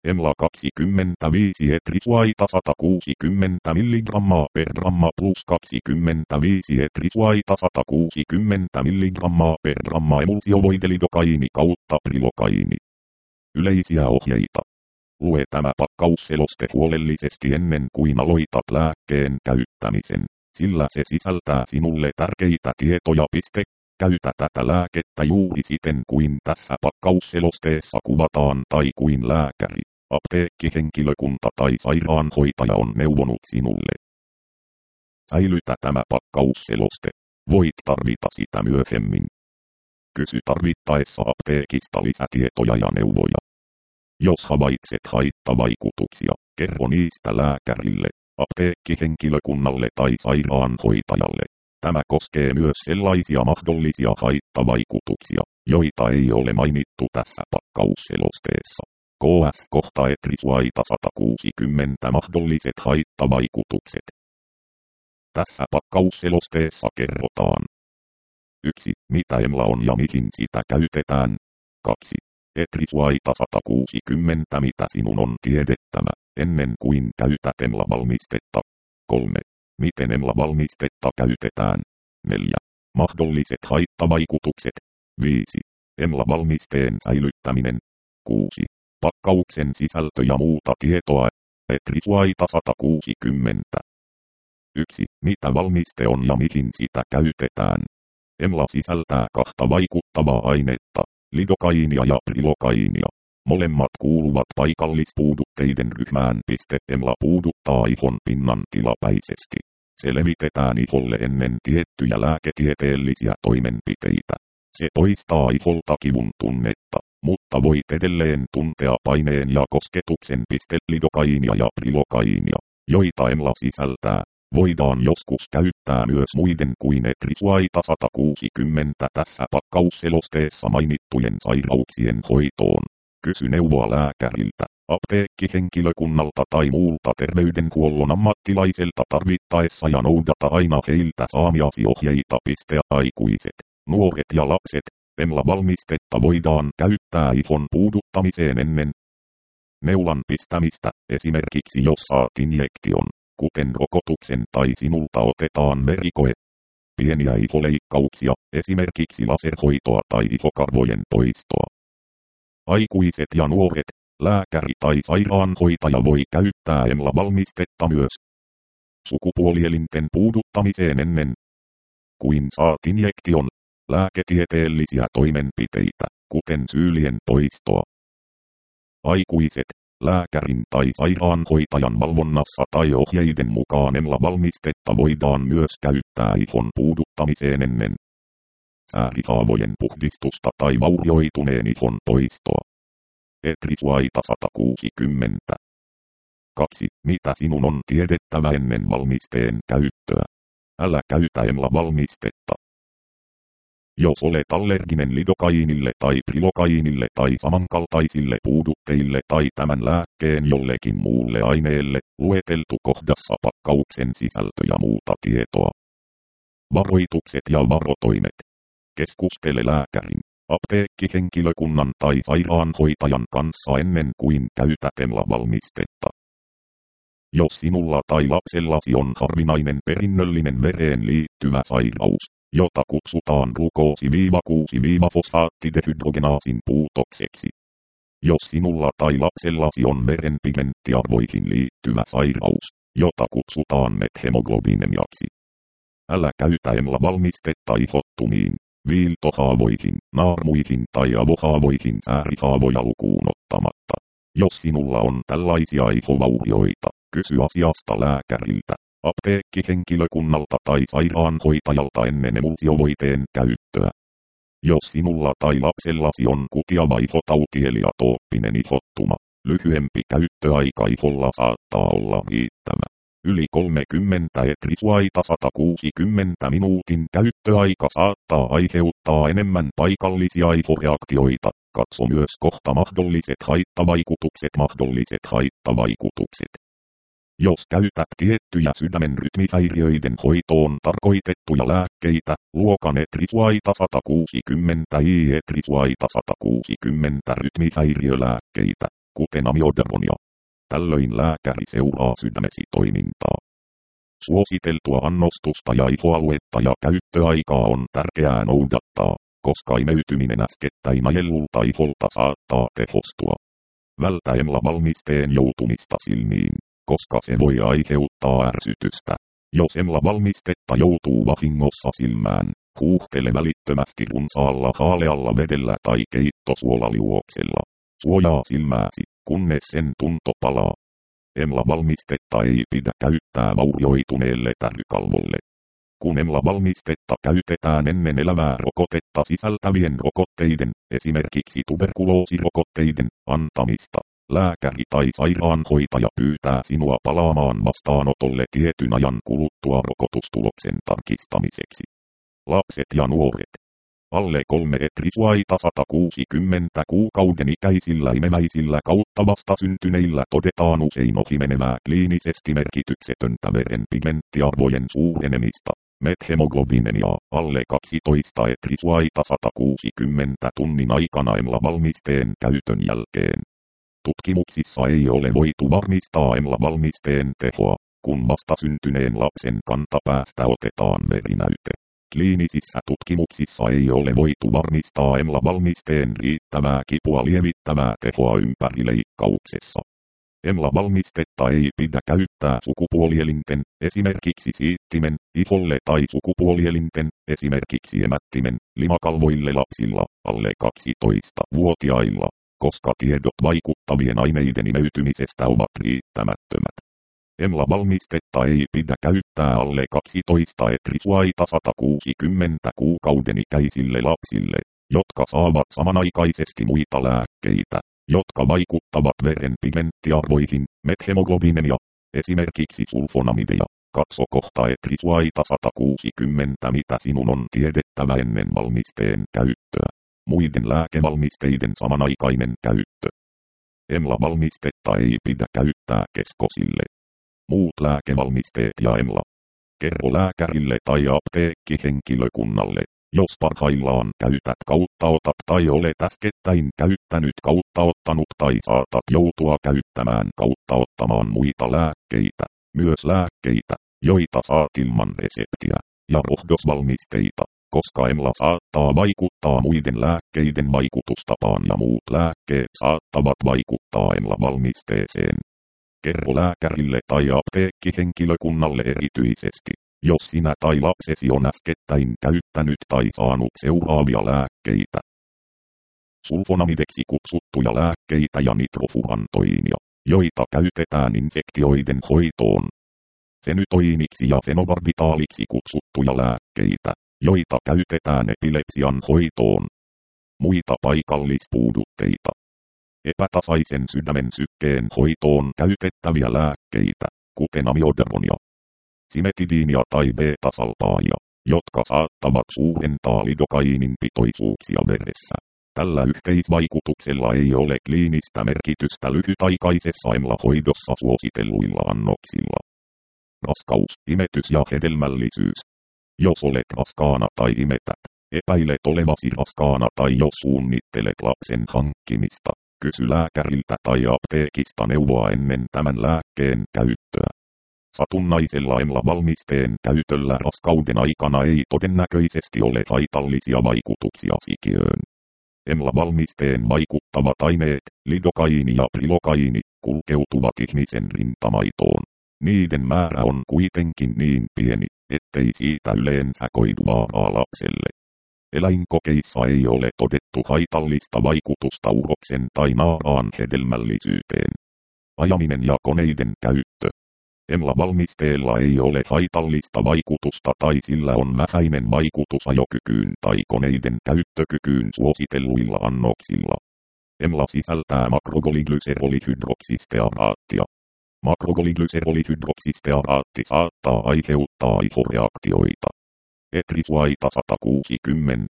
EMLA 25 etrisuaita 160 mg per gramma plus 25 etrisuaita 160 mg per gramma emulsiovoidelidokaiini kautta prilokaiini. Yleisiä ohjeita. Lue tämä pakkausseloste huolellisesti ennen kuin aloitat lääkkeen käyttämisen, sillä se sisältää sinulle tärkeitä tietoja. Käytä tätä lääkettä juuri siten kuin tässä pakkausselosteessa kuvataan tai kuin lääkäri, apteekkihenkilökunta tai sairaanhoitaja on neuvonut sinulle. Säilytä tämä pakkausseloste. Voit tarvita sitä myöhemmin. Kysy tarvittaessa apteekista lisätietoja ja neuvoja. Jos havaitset haittavaikutuksia, kerro niistä lääkärille, apteekkihenkilökunnalle tai sairaanhoitajalle. Tämä koskee myös sellaisia mahdollisia haittavaikutuksia, joita ei ole mainittu tässä pakkausselosteessa. KS-kohta etrisuaita 160 mahdolliset haittavaikutukset. Tässä pakkausselosteessa kerrotaan. 1. Mitä EMLA on ja mihin sitä käytetään. 2. Etrisuaita 160 mitä sinun on tiedettävä, ennen kuin käytät EMLA-valmistetta. 3. Miten EMLA-valmistetta käytetään. 4. Mahdolliset haittavaikutukset. 5. EMLA-valmisteen säilyttäminen. 6. Pakkauksen sisältö ja muuta tietoa. Etrisuaita 160. 1. Mitä valmiste on ja mihin sitä käytetään. EMLA sisältää kahta vaikuttavaa ainetta, lidokaiinia ja prilokaiinia. Molemmat kuuluvat paikallispuudutteiden ryhmään. EMLA puuduttaa ihon pinnan tilapäisesti. Se levitetään iholle ennen tiettyjä lääketieteellisiä toimenpiteitä. Se poistaa iholta kivun tunnetta, mutta voit edelleen tuntea paineen ja kosketuksen. Lidokaiinia ja prilokaiinia, joita EMLA sisältää, voidaan joskus käyttää myös muiden kuin etrisuaita 160 tässä pakkausselosteessa mainittujen sairauksien hoitoon. Kysy neuvoa lääkäriltä, apteekkihenkilökunnalta tai muulta terveydenhuollon ammattilaiselta tarvittaessa ja noudata aina heiltä saamiasi ohjeita. Aikuiset, nuoret ja lapset, EMLA-valmistetta voidaan käyttää ihon puuduttamiseen ennen neulan pistämistä, esimerkiksi jos saat injektion, kuten rokotuksen tai sinulta otetaan verikoe. Pieniä iholeikkauksia, esimerkiksi laserhoitoa tai ihokarvojen poistoa. Aikuiset ja nuoret, lääkäri tai sairaanhoitaja voi käyttää EMLA-valmistetta myös sukupuolielinten puuduttamiseen ennen kuin saat injektion, lääketieteellisiä toimenpiteitä, kuten syylien poistoa. Aikuiset, lääkärin tai sairaanhoitajan valvonnassa tai ohjeiden mukaan EMLA-valmistetta voidaan myös käyttää ihon puuduttamiseen ennen säärihaavojen puhdistusta tai vaurioituneen ihon poistoa. Etrisuaita 160. 2. Mitä sinun on tiedettävä ennen valmisteen käyttöä? Älä käytä EMLA-valmistetta. Jos olet allerginen lidokaiinille tai prilokaiinille tai samankaltaisille puudutteille tai tämän lääkkeen jollekin muulle aineelle, lueteltu kohdassa pakkauksen sisältö ja muuta tietoa. Varoitukset ja varotoimet. Keskustele lääkärin, apteekkihenkilökunnan tai sairaanhoitajan kanssa ennen kuin käytät EMLA-valmistetta. Jos sinulla tai lapsellasi on harvinainen perinnöllinen vereen liittyvä sairaus, jota kutsutaan glukoosi-6-fosfaattidehydrogenaasin puutokseksi. Jos sinulla tai lapsellasi on verenpigmenttiarvoihin liittyvä sairaus, jota kutsutaan methemoglobiinemiaksi. Älä käytä EMLA-valmistetta ihottumiin, viiltohaavoihin, naarmuihin tai avohaavoihin säärihaavoja lukuun ottamatta. Jos sinulla on tällaisia ihovaurioita, kysy asiasta lääkäriltä, apteekkihenkilökunnalta tai sairaanhoitajalta ennen emulsiovoiteen käyttöä. Jos sinulla tai lapsellasi on kutiava ihotauti eli atooppinen ihottuma, lyhyempi käyttöaika iholla saattaa olla riittävä. Yli 30 etrisuaita 160 minuutin käyttöaika saattaa aiheuttaa enemmän paikallisia ihoreaktioita. Katso myös kohta mahdolliset haittavaikutukset. Jos käytät tiettyjä sydämen rytmihäiriöiden hoitoon tarkoitettuja lääkkeitä, luokan etrisuaita 160 I etrisuaita 160 rytmihäiriölääkkeitä, kuten amiodaronia. Tällöin lääkäri seuraa sydämesi toimintaa. Suositeltua annostusta ja ihoaluetta ja käyttöaikaa on tärkeää noudattaa, koska imeytyminen äskettäin ajellulta iholta saattaa tehostua. Vältä EMLA-valmisteen joutumista silmiin, koska se voi aiheuttaa ärsytystä. Jos EMLA-valmistetta joutuu vahingossa silmään, huuhtele välittömästi runsaalla haalealla vedellä tai keittosuolaliuoksella. Suojaa silmääsi, kunnes sen tunto palaa. EMLA-valmistetta ei pidä käyttää vaurioituneelle tärykalvolle. Kun EMLA-valmistetta käytetään ennen elävää rokotetta sisältävien rokotteiden, esimerkiksi tuberkuloosirokotteiden, antamista, lääkäri tai sairaanhoitaja pyytää sinua palaamaan vastaanotolle tietyn ajan kuluttua rokotustuloksen tarkistamiseksi. Lapset ja nuoret. Alle 3 etrisuaita 160 kuukauden ikäisillä imemäisillä kautta vastasyntyneillä todetaan usein ohimenevää kliinisesti merkityksetöntä veren pigmenttiarvojen suurenemista, methemoglobinemia, alle 12 etrisuaita 160 tunnin aikana EMLA-valmisteen käytön jälkeen. Tutkimuksissa ei ole voitu varmistaa EMLA-valmisteen tehoa, kun vastasyntyneen lapsen kantapäästä otetaan verinäyte. Kliinisissä tutkimuksissa ei ole voitu varmistaa EMLA-valmisteen riittävää kipua lievittävää tehoa ympärileikkauksessa. EMLA-valmistetta ei pidä käyttää sukupuolielinten, esimerkiksi siittimen, iholle tai sukupuolielinten, esimerkiksi emättimen, limakalvoille lapsilla, alle 12-vuotiailla, koska tiedot vaikuttavien aineiden imeytymisestä ovat riittämättömät. EMLA-valmistetta ei pidä käyttää alle 12 etrisuaita 160 kuukauden ikäisille lapsille, jotka saavat samanaikaisesti muita lääkkeitä, jotka vaikuttavat veren pigmenttiarvoihin, methemoglobinemia, esimerkiksi sulfonamidia. Katso kohta etrisuaita 160 mitä sinun on tiedettävä ennen valmisteen käyttöä. Muiden lääkevalmisteiden samanaikainen käyttö. EMLA-valmistetta ei pidä käyttää keskosille. Muut lääkevalmisteet ja EMLA. Kerro lääkärille tai apteekkihenkilökunnalle, jos parhaillaan käytät kauttaotat tai olet äskettäin käyttänyt kauttaottanut tai saatat joutua käyttämään kauttaottamaan muita lääkkeitä, myös lääkkeitä, joita saat ilman reseptiä, ja rohdosvalmisteita, koska EMLA saattaa vaikuttaa muiden lääkkeiden vaikutustapaan ja muut lääkkeet saattavat vaikuttaa EMLA-valmisteeseen. Kerro lääkärille tai apteekkihenkilökunnalle erityisesti, jos sinä tai lapsesi on äskettäin käyttänyt tai saanut seuraavia lääkkeitä. Sulfonamideksi kutsuttuja lääkkeitä ja nitrofurantoinia, joita käytetään infektioiden hoitoon. Fenytoiniksi ja fenobarbitaaliksi kutsuttuja lääkkeitä, joita käytetään epilepsian hoitoon. Muita paikallispuudutteita. Epätasaisen sydämen sykkeen hoitoon käytettäviä lääkkeitä, kuten amiodaronia, simetidiinia tai beta-salpaajia, jotka saattavat suurentaa lidokaiinin pitoisuuksia veressä. Tällä yhteisvaikutuksella ei ole kliinistä merkitystä lyhytaikaisessa EMLA-hoidossa suositelluilla annoksilla. Raskaus, imetys ja hedelmällisyys. Jos olet raskaana tai imetät, epäilet olevasi raskaana tai jos suunnittelet lapsen hankkimista, kysy lääkäriltä tai apteekista neuvoa ennen tämän lääkkeen käyttöä. Satunnaisella EMLA-valmisteen käytöllä raskauden aikana ei todennäköisesti ole haitallisia vaikutuksia sikiöön. EMLA-valmisteen vaikuttavat aineet, lidokaiini ja prilokaiini, kulkeutuvat ihmisen rintamaitoon. Niiden määrä on kuitenkin niin pieni, ettei siitä yleensä koidu vaaraa lapselle. Eläinkokeissa ei ole todettu haitallista vaikutusta uroksen tai naaraan hedelmällisyyteen. Ajaminen ja koneiden käyttö. EMLA-valmisteella ei ole haitallista vaikutusta tai sillä on vähäinen vaikutus ajokykyyn tai koneiden käyttökykyyn suositelluilla annoksilla. EMLA sisältää makrogolyglyserolihydroksistearaattia. Makrogolyglyserolihydroksistearaatti saattaa aiheuttaa ihoreaktioita. Etrisuaita 160.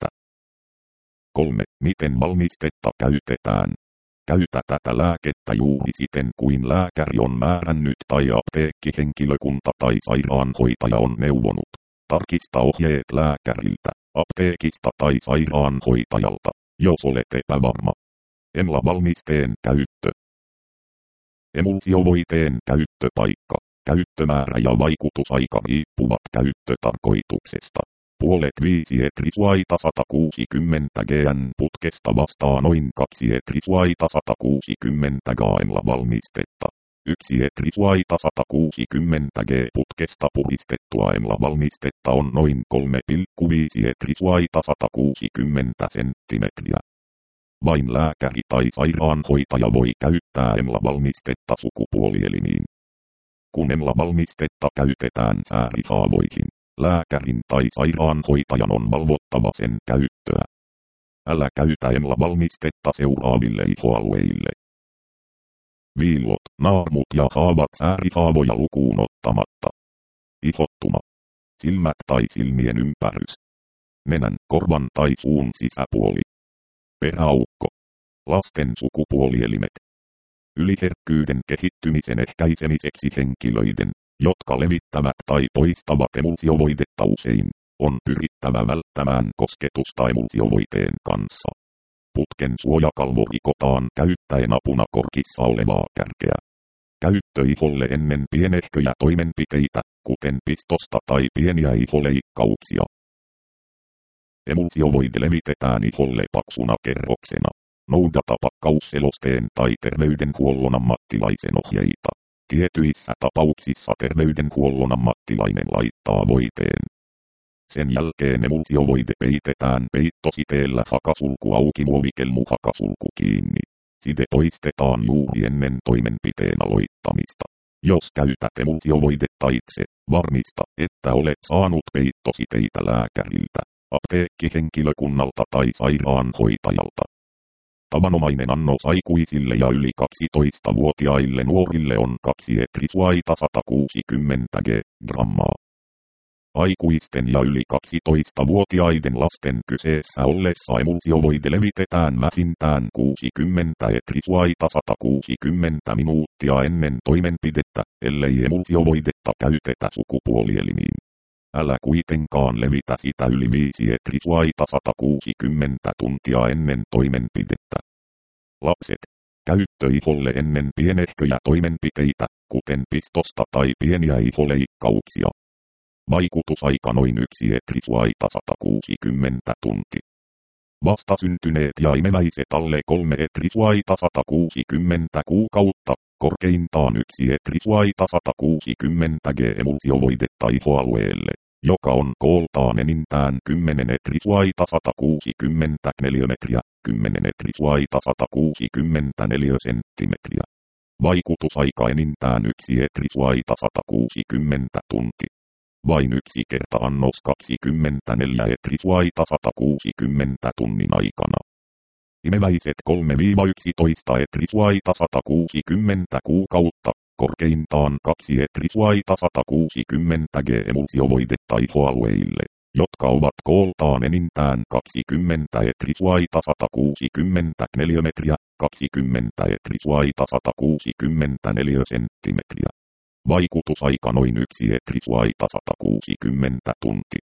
3. Miten valmistetta käytetään? Käytä tätä lääkettä juuri siten kuin lääkäri on määrännyt tai apteekkihenkilökunta tai sairaanhoitaja on neuvonut. Tarkista ohjeet lääkäriltä, apteekista tai sairaanhoitajalta, jos olet epävarma. EMLA-valmisteen käyttö. Emulsiovoiteen käyttöpaikka, käyttömäärä ja vaikutusaika riippuvat käyttötarkoituksesta. Puolet 5 etrisuaita 160 gn putkesta vastaa noin 2 etrisuaita 160 g:lla valmistetta. 1 etrisuaita 160 g putkesta puhdistettua emla valmistetta on noin 3,5 etrisuaita 160 senttimetriä. Vain lääkäri tai sairaanhoitaja voi käyttää emla-valmistetta sukupuolielimiin. Kun emla-valmistetta käytetään säärihaavoihin, lääkärin tai sairaanhoitajan on valvottava sen käyttöä. Älä käytä emla-valmistetta seuraaville ihoalueille: viillot, naarmut ja haavat säärihaavoja lukuun ottamatta. Ihottuma, silmät tai silmien ympärys, nenän, korvan tai suun sisäpuoli, peräaukko, lasten sukupuolielimet. Yliherkkyyden kehittymisen ehkäisemiseksi henkilöiden, jotka levittävät tai poistavat emulsiovoidetta usein, on pyrittävä välttämään kosketusta emulsiovoiteen kanssa. Putken suojakalvo rikotaan käyttäen apuna korkissa olevaa kärkeä. Käyttö iholle ennen pienehköjä toimenpiteitä, kuten pistosta tai pieniä iholeikkauksia. Emulsiovoide levitetään iholle paksuna kerroksena. Noudata pakkausselosteen tai terveydenhuollon ammattilaisen ohjeita. Tietyissä tapauksissa terveydenhuollon ammattilainen laittaa voiteen. Sen jälkeen emulsiovoide peitetään peittositeellä hakasulku auki, muovikelmu hakasulku kiinni. Side poistetaan juuri ennen toimenpiteen aloittamista. Jos käytät emulsiovoidetta itse, varmista, että olet saanut peittositeitä lääkäriltä, apteekkihenkilökunnalta tai sairaanhoitajalta. Tavanomainen annos aikuisille ja yli 12-vuotiaille nuorille on 2 etrisuaita 160 grammaa. Aikuisten ja yli 12-vuotiaiden lasten kyseessä ollessa emulsiovoide levitetään vähintään 60 etrisuaita 160 minuuttia ennen toimenpidettä, ellei emulsiovoidetta käytetä sukupuolielimiin. Älä kuitenkaan levitä sitä yli 5 etrisuaita 160 tuntia ennen toimenpidettä. Lapset, käyttö iholle ennen pienehköjä toimenpiteitä, kuten pistosta tai pieniä iholeikkauksia. Vaikutusaika noin 1 etrisuaita 160 tunti. Vastasyntyneet ja imeväiset alle 3 etrisuaita 160 kuukautta, korkeintaan 1 etrisuaita 160 g emulsiovoidetta ihoalueelle, joka on kooltaan enintään 10 etrisuaita 160 neliömetriä, 10 etrisuaita 164 senttimetriä. Vaikutusaika enintään 1 etrisuaita 160 tunti. Vain 1 kerta annos 24 etrisuaita 160 tunnin aikana. Imeväiset 3-11 etrisuaita 160 kuukautta, korkeintaan 2 etrisuaita 160 g emulsiovoidetta ihoalueille, jotka ovat kooltaan enintään 20 etrisuaita 160 neliömetriä, 20 etrisuaita 164 senttimetriä. Vaikutusaika noin 1 etrisuaita 160 tunti.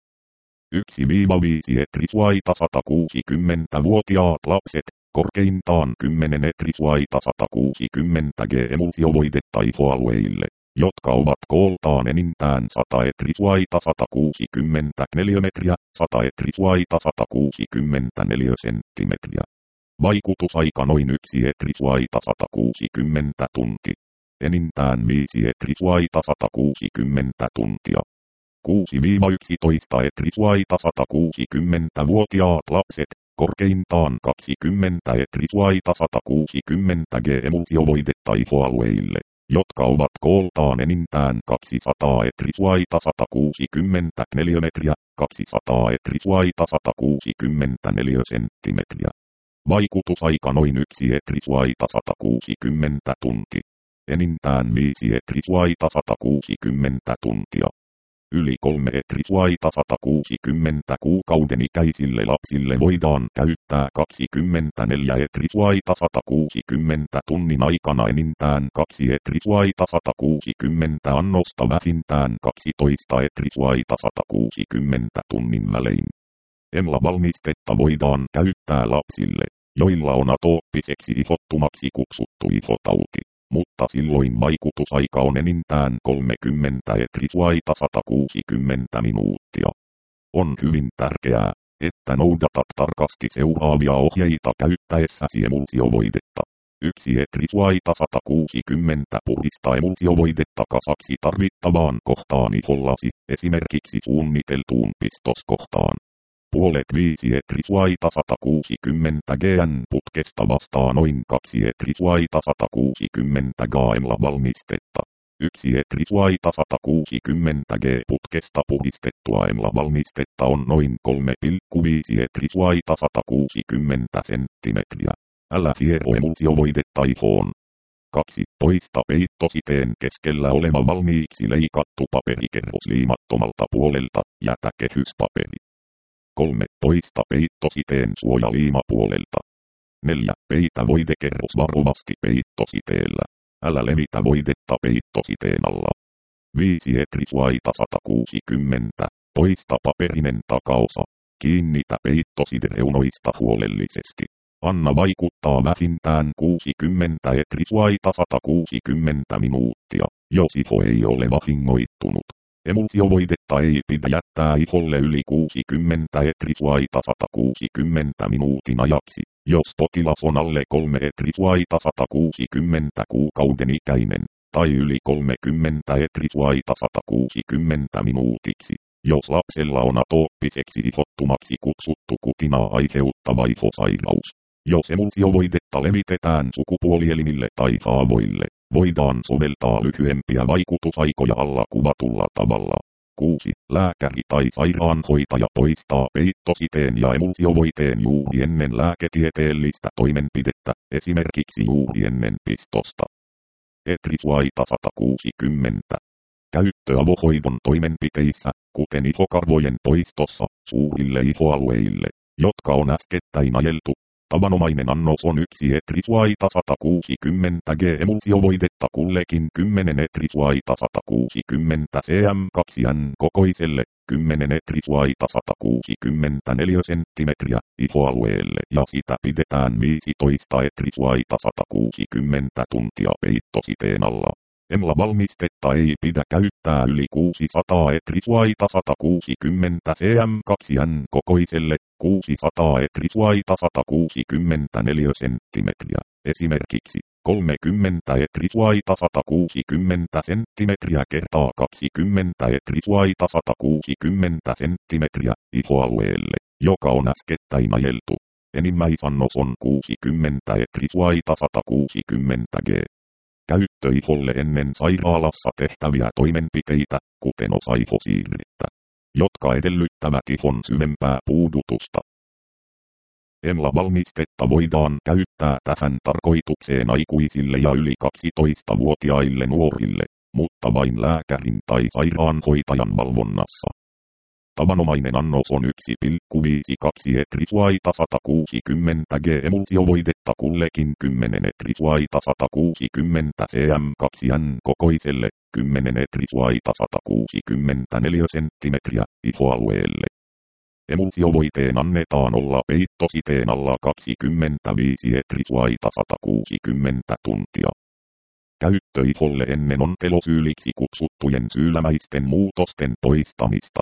1-5 etrisuaita 160-vuotiaat lapset, korkeintaan 10 etrisuaita 160 g emulsiovoidetta ihoalueille, jotka ovat kooltaan enintään 100 etrisuaita 160 neliömetriä, 100 etrisuaita 164 senttimetriä. Vaikutusaika noin 1 etrisuaita 160 tunti. Enintään 5 etrisuaita 160 tuntia. 6-11 etrisuaita 160-vuotiaat lapset, korkeintaan 20 etrisuaita 160 g emulsiovoidetta ihoalueille, jotka ovat kooltaan enintään 200 etrisuaita 160 neliömetriä, 200 etrisuaita 164 senttimetriä. Vaikutusaika noin 1 etrisuaita 160 tunti. Enintään 5 etrisuaita 160 tuntia. Yli 3 etrisuaita 160 kuukauden ikäisille lapsille voidaan käyttää 24 etrisuaita 160 tunnin aikana enintään 2 etrisuaita 160 annosta vähintään 12 etrisuaita 160 tunnin välein. Emla-valmistetta voidaan käyttää lapsille, joilla on atooppiseksi ihottumaksi kutsuttu ihotauti. mutta silloin vaikutusaika on enintään 30 etriswaita 160 minuuttia. On hyvin tärkeää, että noudatat tarkasti seuraavia ohjeita käyttäessäsi emulsiovoidetta. 1 etriswaita 160 purista emulsiovoidetta kasaksi tarvittavaan kohtaan ihollasi, esimerkiksi suunniteltuun pistoskohtaan. Puolet 5 etriswaita 160 gn putkesta vastaa noin 2 etriswaita 160 gm:lla valmistetta. 1 etriswaita 160 g putkesta puhdistettua emla valmistetta on noin 3,5 etriswaita 160 senttimetriä. Älä hiero emulsiovoidetta ihoon. 2. Poista peittositeen keskellä oleva valmiiksi leikattu paperikerros liimattomalta puolelta, jätä kehyspaperi. 3. Poista peittositeen suojaliima puolelta. 4. Peitä voidekerros varovasti peittositeellä. Älä levitä voidetta peittositeen alla. 5 etriswaita 160. Poista paperinen takaosa. Kiinnitä peittoside reunoista huolellisesti. Anna vaikuttaa vähintään 60 etriswaita 160 minuuttia, jos iho ei ole vahingoittunut. Emulsiovoidetta ei pidä jättää iholle yli 60 etriswaita 160 minuutin ajaksi, jos potilas on alle 3 etriswaita 160 kuukauden ikäinen, tai yli 30 etriswaita 160 minuutiksi, jos lapsella on atooppiseksi ihottumaksi kutsuttu kutinaa aiheuttava ihosairaus. Jos emulsiovoidetta levitetään sukupuolielimille tai haavoille, voidaan soveltaa lyhyempiä vaikutusaikoja alla kuvatulla tavalla. 6. Lääkäri tai sairaanhoitaja poistaa peittositeen ja emulsiovoiteen juuri ennen lääketieteellistä toimenpidettä, esimerkiksi juuri ennen pistosta. Etriswaita 160. Käyttö avohoidon toimenpiteissä, kuten ihokarvojen poistossa, suurille ihoalueille, jotka on äskettäin ajeltu. Tavanomainen annos on 1 etriswaita 160 g emulsiovoidetta kullekin 10 etriswaita 160 cm2n kokoiselle, 10 etriswaita 164 cm ihoalueelle ja sitä pidetään 15 etriswaita 160 tuntia peittositeen alla. Emla-valmistetta ei pidä käyttää yli 600 etriswaita 160 cm2n kokoiselle, 600 etriswaita 164 cm, esimerkiksi 30 etriswaita 160 cm kertaa 20 etriswaita 160 cm ihoalueelle, joka on äskettäin ajeltu. Enimmäisannos on 60 etriswaita 160 g. Käyttö iholle ennen sairaalassa tehtäviä toimenpiteitä, kuten osaihosiirrettä, jotka edellyttävät ihon syvempää puudutusta. Emla-valmistetta voidaan käyttää tähän tarkoitukseen aikuisille ja yli 12-vuotiaille nuorille, mutta vain lääkärin tai sairaanhoitajan valvonnassa. Tavanomainen annos on 1,52 etriswaita 160 g emulsiovoidetta kullekin 10 etriswaita 160 cm2n kokoiselle, 10 etriswaita 164 cm ihoalueelle. Emulsiovoiteen annetaan olla peittositeen alla 25 etriswaita 160 tuntia. Käyttö iholle ennen ontelosyyliksi kutsuttujen syylämäisten muutosten poistamista.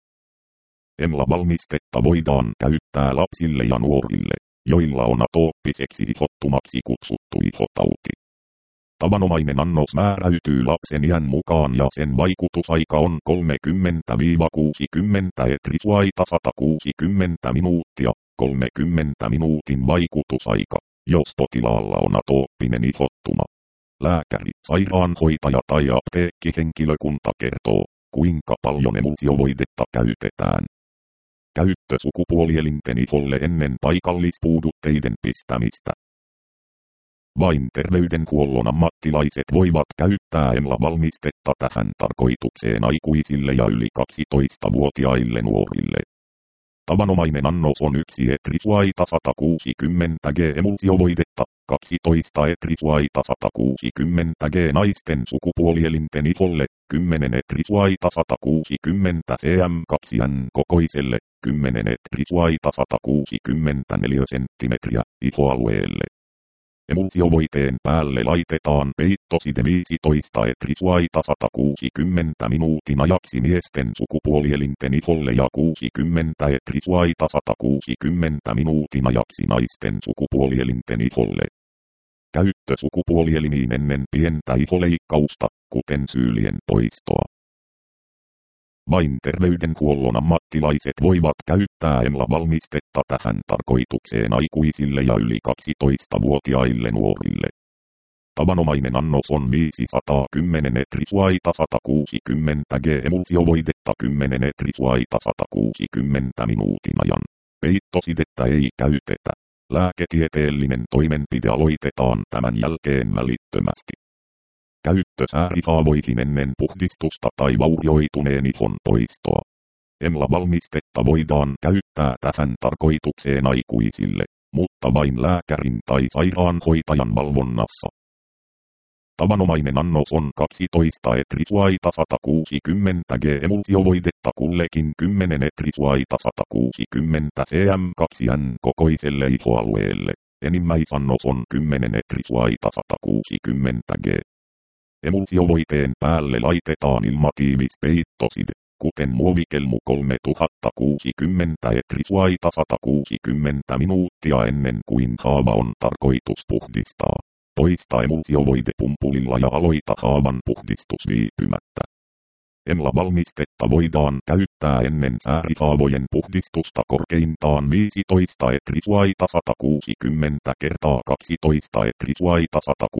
Emla-valmistetta voidaan käyttää lapsille ja nuorille, joilla on atooppiseksi ihottumaksi kutsuttu ihotauti. Tavanomainen annos määräytyy lapsen iän mukaan ja sen vaikutusaika on 30-60 etriswaita 160 minuuttia, 30 minuutin vaikutusaika, jos potilaalla on atooppinen ihottuma. Lääkäri, sairaanhoitaja tai apteekkihenkilökunta kertoo, kuinka paljon emulsiovoidetta käytetään. Käyttö sukupuolielinten iholle ennen paikallispuudutteiden pistämistä. Vain terveydenhuollon ammattilaiset voivat käyttää emla-valmistetta tähän tarkoitukseen aikuisille ja yli 12-vuotiaille nuorille. Tavanomainen annos on 1 etriswaita 160 g emulsiovoidetta, 12 etriswaita 160 g naisten sukupuolielinten iholle, 10 etriswaita 160 cm2n kokoiselle, 10 etriswaita 164 cm ihoalueelle. Emulsiovoiteen päälle laitetaan peittoside 15 etrisuaita 160 minuutin ajaksi miesten sukupuolielinten iholle ja 60 etrisuaita 160 minuutin ajaksi naisten sukupuolielinten iholle. Käyttö sukupuolielimiin ennen pientä iholeikkausta, kuten syylien poistoa. Vain terveydenhuollon ammattilaiset voivat käyttää EMLA-valmistetta tähän tarkoitukseen aikuisille ja yli 12-vuotiaille nuorille. Tavanomainen annos on 510 etrisuaita 160 g emulsiovoidetta 10 etrisuaita 160 minuutin ajan. Peittosidettä ei käytetä. Lääketieteellinen toimenpide aloitetaan tämän jälkeen välittömästi. Käyttö säärihaavoihin ennen puhdistusta tai vaurioituneen ihon poistoa. EMLA-valmistetta voidaan käyttää tähän tarkoitukseen aikuisille, mutta vain lääkärin tai sairaanhoitajan valvonnassa. Tavanomainen annos on 12 etrisuaita 160 g emulsiovoidetta kullekin 10 etrisuaita 160 cm2n kokoiselle ihoalueelle. Enimmäisannos on 10 etrisuaita 160 g. Emulsiovoiteen päälle laitetaan ilmatiivis peittoside, kuten muovikelmu 3060 etrisuaita 160 minuuttia ennen kuin haava on tarkoitus puhdistaa. Poista emulsiovoide pumpulilla ja aloita haavan puhdistus viipymättä. EMLA-valmistetta voidaan käyttää ennen säärihaavojen puhdistusta korkeintaan 15 etrisuaita 160 kertaa 12 etrisuaita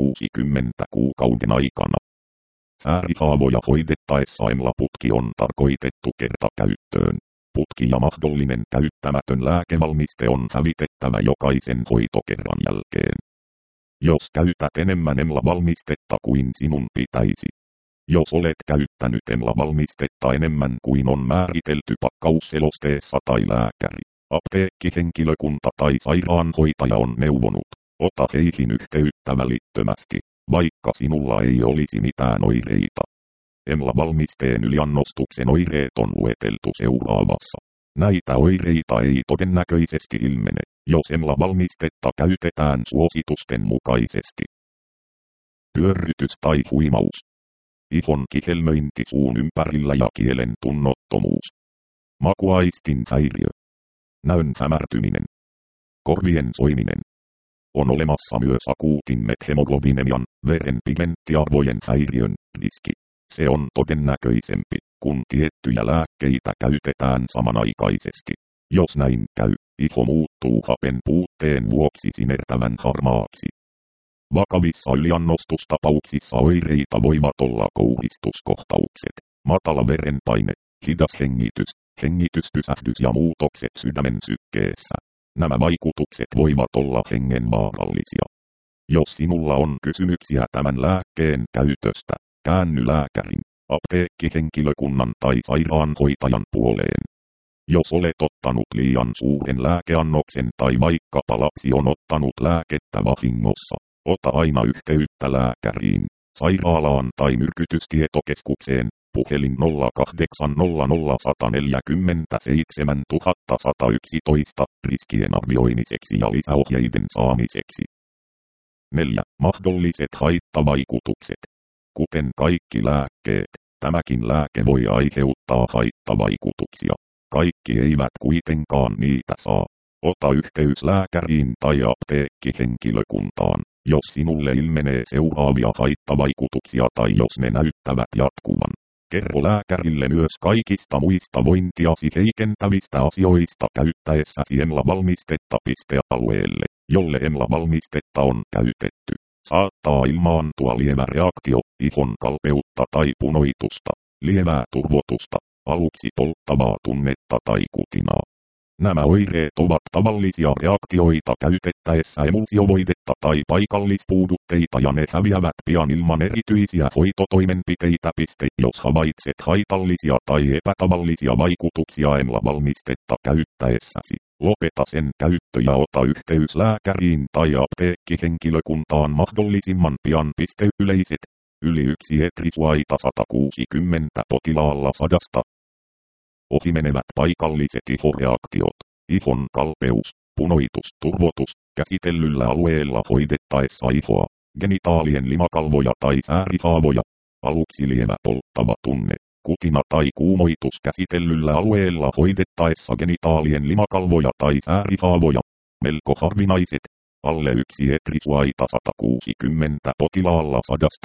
160 kuukauden aikana. Säärihaavoja hoidettaessa EMLA-putki on tarkoitettu kertakäyttöön. Putki ja mahdollinen käyttämätön lääkevalmiste on hävitettävä jokaisen hoitokerran jälkeen. Jos käytät enemmän EMLA-valmistetta kuin sinun pitäisi. Jos olet käyttänyt EMLA-valmistetta enemmän kuin on määritelty pakkausselosteessa tai lääkäri, apteekkihenkilökunta tai sairaanhoitaja on neuvonut, ota heihin yhteyttä välittömästi, vaikka sinulla ei olisi mitään oireita. EMLA-valmisteen yliannostuksen oireet on lueteltu seuraavassa. Näitä oireita ei todennäköisesti ilmene, jos EMLA-valmistetta käytetään suositusten mukaisesti. Pyörrytys tai huimaus. Ihon kihelmöinti suun ympärillä ja kielen tunnottomuus. Makuaistin häiriö. Näön hämärtyminen. Korvien soiminen. On olemassa myös akuutin methemoglobiinemian, veren pigmenttiarvojen häiriön, riski. Se on todennäköisempi, kun tiettyjä lääkkeitä käytetään samanaikaisesti. Jos näin käy, iho muuttuu hapen puutteen vuoksi sinertävän harmaaksi. Vakavissa yliannostustapauksissa oireita voivat olla kouhistuskohtaukset, matala verenpaine, hidas hengitys, hengityspysähdys ja muutokset sydämen sykkeessä. Nämä vaikutukset voivat olla hengenvaarallisia. Jos sinulla on kysymyksiä tämän lääkkeen käytöstä, käänny lääkärin, apteekkihenkilökunnan tai sairaanhoitajan puoleen. Jos olet ottanut liian suuren lääkeannoksen tai vaikkapa lapsi on ottanut lääkettä vahingossa, ota aina yhteyttä lääkäriin, sairaalaan tai myrkytystietokeskukseen, puhelin 0800 147 111 riskien arvioimiseksi ja lisäohjeiden saamiseksi. 4. Mahdolliset haittavaikutukset. Kuten kaikki lääkkeet, tämäkin lääke voi aiheuttaa haittavaikutuksia. Kaikki eivät kuitenkaan niitä saa. Ota yhteys lääkäriin tai apteekkihenkilökuntaan, jos sinulle ilmenee seuraavia haittavaikutuksia tai jos ne näyttävät jatkuvan. Kerro lääkärille myös kaikista muista vointiasi heikentävistä asioista käyttäessäsi EMLA-valmistetta. Alueelle, jolle EMLA-valmistetta on käytetty, saattaa ilmaantua lievä reaktio, ihon kalpeutta tai punoitusta, lievää turvotusta, aluksi polttavaa tunnetta tai kutinaa. Nämä oireet ovat tavallisia reaktioita käytettäessä emulsiovoidetta tai paikallispuudutteita ja ne häviävät pian ilman erityisiä hoitotoimenpiteitä. Jos havaitset haitallisia tai epätavallisia vaikutuksia EMLA-valmistetta käyttäessäsi, lopeta sen käyttö ja ota yhteys lääkäriin tai apteekkihenkilökuntaan mahdollisimman pian. Yleiset. Yli 1 etrisuaita 160 potilaalla 100. Ohimenevät paikalliset ihoreaktiot. Ihon kalpeus, Punoitus, turvotus, käsitellyllä alueella hoidettaessa ihoa, genitaalien limakalvoja tai säärihaavoja. Aluksi lievä polttava tunne, kutina tai kuumoitus käsitellyllä alueella hoidettaessa genitaalien limakalvoja tai säärihaavoja. Melko harvinaiset, alle 1 etrisuaita 160 potilaalla 100.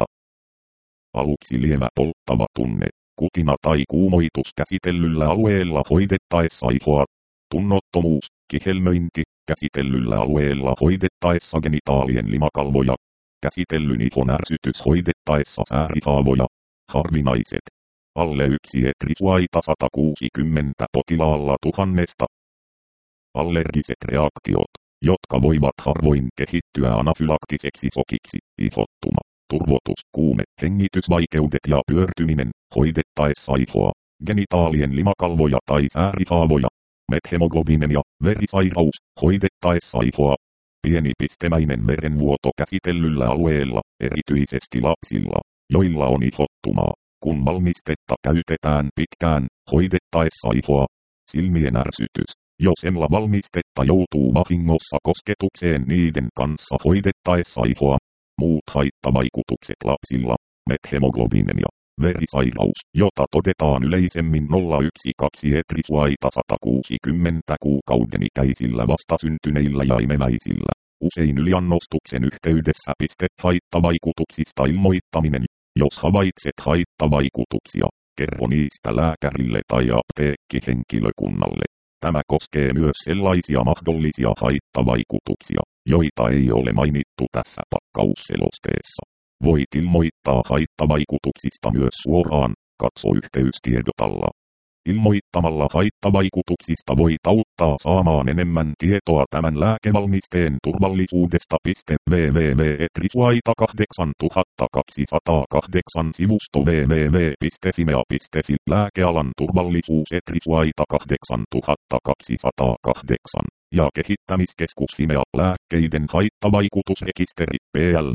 Aluksi lievä polttava tunne, kutina tai kuumoitus käsitellyllä alueella hoidettaessa ihoa. Tunnottomuus, kihelmöinti, käsitellyllä alueella hoidettaessa genitaalien limakalvoja. Käsitellyn ihon ärsytys hoidettaessa säärihaavoja. Harvinaiset. Alle 1 etrisuaita 160 potilaalla 1000. Allergiset reaktiot, jotka voivat harvoin kehittyä anafylaktiseksi sokiksi, ihottuma, turvotus, kuume, hengitysvaikeudet ja pyörtyminen, hoidettaessa ihoa, genitaalien limakalvoja tai säärihaavoja. Methemoglobinemia, verisairaus, hoidettaessa ihoa. Pieni pistemäinen verenvuoto käsitellyllä alueella, erityisesti lapsilla, joilla on ihottumaa, kun valmistetta käytetään pitkään, hoidettaessa ihoa. Silmien ärsytys, jos valmistetta joutuu vahingossa kosketukseen niiden kanssa hoidettaessa ihoa. Muut haittavaikutukset lapsilla, methemoglobinemia, verisairaus, jota todetaan yleisemmin 0,1-2 etrisuaita 160 kuukauden ikäisillä vastasyntyneillä ja imeväisillä. Usein yliannostuksen yhteydessä haittavaikutuksista ilmoittaminen. Jos havaitset haittavaikutuksia, kerro niistä lääkärille tai apteekkihenkilökunnalle. Tämä koskee myös sellaisia mahdollisia haittavaikutuksia, joita ei ole mainittu tässä pakkausselosteessa. Voit ilmoittaa haittavaikutuksista myös suoraan, katso yhteystiedot alla. Ilmoittamalla haittavaikutuksista voit auttaa saamaan enemmän tietoa tämän lääkevalmisteen turvallisuudesta. www.etrisuaita8208 sivusto www.fimea.fi lääkealan turvallisuus Etrisuaita 8208 ja kehittämiskeskus Fimea lääkkeiden haittavaikutusrekisteri PL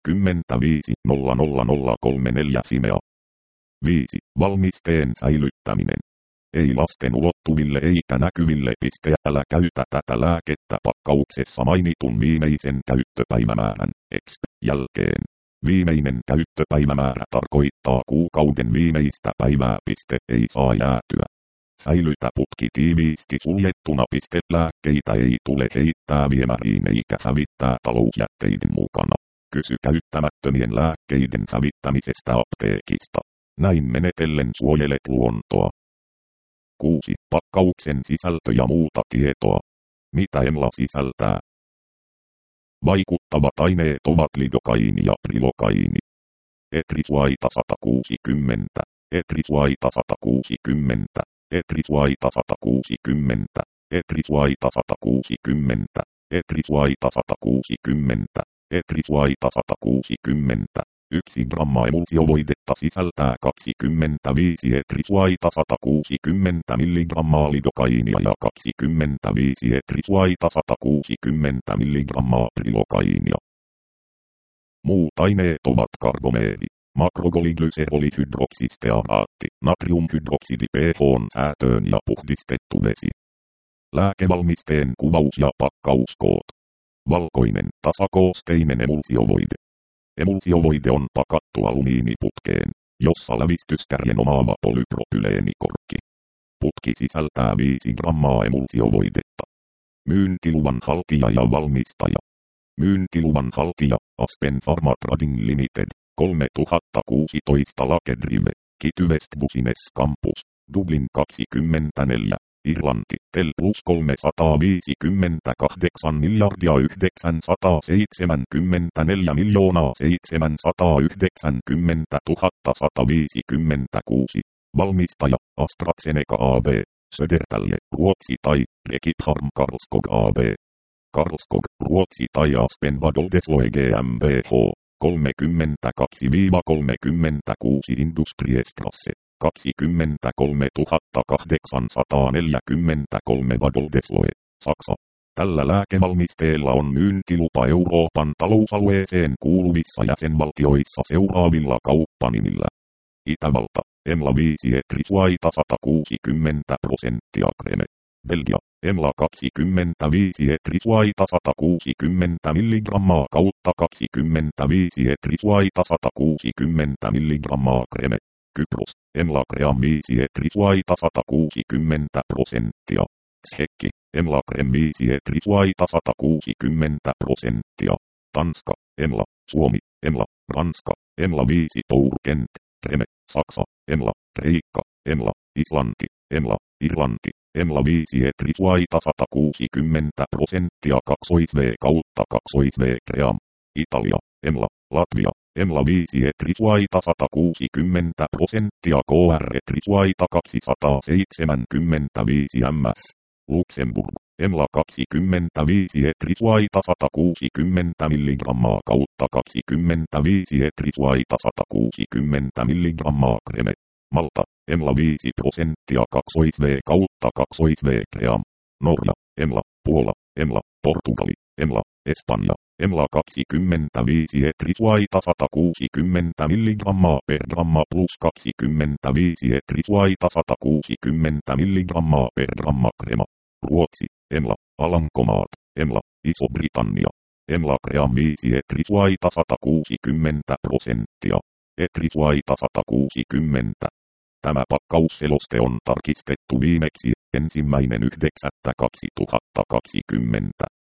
550034 Fimea. 5. Valmisteen säilyttäminen. Ei lasten ulottuville eikä näkyville. Älä käytä tätä lääkettä pakkauksessa mainitun viimeisen käyttöpäivämäärän jälkeen. Viimeinen käyttöpäivämäärä tarkoittaa kuukauden viimeistä päivää. Ei saa jäätyä. Säilytä putki tiiviisti suljettuna. Lääkkeitä ei tule heittää viemäriin eikä hävittää talousjätteiden mukana. Kysy käyttämättömien lääkkeiden hävittämisestä apteekista. Näin menetellen suojelet luontoa. 6. Pakkauksen sisältö ja muuta tietoa. Mitä EMLA sisältää? Vaikuttavat aineet ovat lidokaiini ja prilokaiini. Etrisuaita 160, etrisuaita 160, etrisuaita 160, etrisuaita 160, etrisuaita 160, etrisuaita 160. 1 gramma emulsiovoidetta sisältää 25 etrisuaita 160 milligrammaa lidokaiinia ja 25 etrisuaita 160 milligrammaa prilokaiinia. Muut aineet ovat karbomeeri, makrogolyglyserolihydroksistearaatti, natriumhydroksidi pH:n säätöön ja puhdistettu vesi. Lääkevalmisteen kuvaus ja pakkauskoot. Valkoinen tasakoosteinen emulsiovoide. Emulsiovoide on pakattu alumiiniputkeen, jossa lävistyskärjen omaava polypropyleenikorkki. Putki sisältää 5 grammaa emulsiovoidetta. Myyntiluvan haltija ja valmistaja. Myyntiluvan haltija, Aspen Pharma Trading Limited, 3016 Lake Drive, Kitty West Business Campus, Dublin 24, Irlanti, TEL plus 358 miljardia 974 miljoonaa 790 156. Valmistaja, AstraZeneca AB, Södertälje, Ruotsi tai Rekipharm Karlskog AB. Karlskog, Ruotsi tai Aspen Vadodesloe GmbH, 32-36 Industriestrasse. 23 843 Vadodesloe, Saksa. Tällä lääkevalmisteella on myyntilupa Euroopan talousalueeseen kuuluvissa jäsenvaltioissa seuraavilla kauppanimillä. Itävalta, EMLA 5 etrisuaita 160% Kreme. Belgia, Emla 25 etrisuaita 160 mg kautta 25 etrisuaita 160 mg kreme. Kypros, Emla Cream 5 etrisuaita 160%. Tsekki, Emla Cream 5 etrisuaita 160%. Tanska, Emla, Suomi, Emla, Ranska, Emla 5 Tourkent, Kreme, Saksa, Emla, Kreikka, Emla, Islanti, Emla, Irlanti, Emla 5 etrisuaita 160% 2V kautta 2V Cream. Italia, Emla, Latvia, Emla 5 etrisuaita 160% KR etrisuaita 275 ms. Luxemburg, Emla 25 etrisuaita 160 mg kautta 25 etrisuaita 160 mg kreme. Malta, Emla 5% 2V kautta 2V Cream. Norja, Emla, Puola, Emla, Portugali, Emla, Espanja, Emla 25 etrisuaita 160 mg per gramma plus 25 etrisuaita 160 mg per gramma krema. Ruotsi, Emla, Alankomaat, Emla, Iso-Britannia, Emla Cream 5 etrisuaita 160%. Etrisuaita 160. Tämä pakkausseloste on tarkistettu viimeksi 1.9.2020.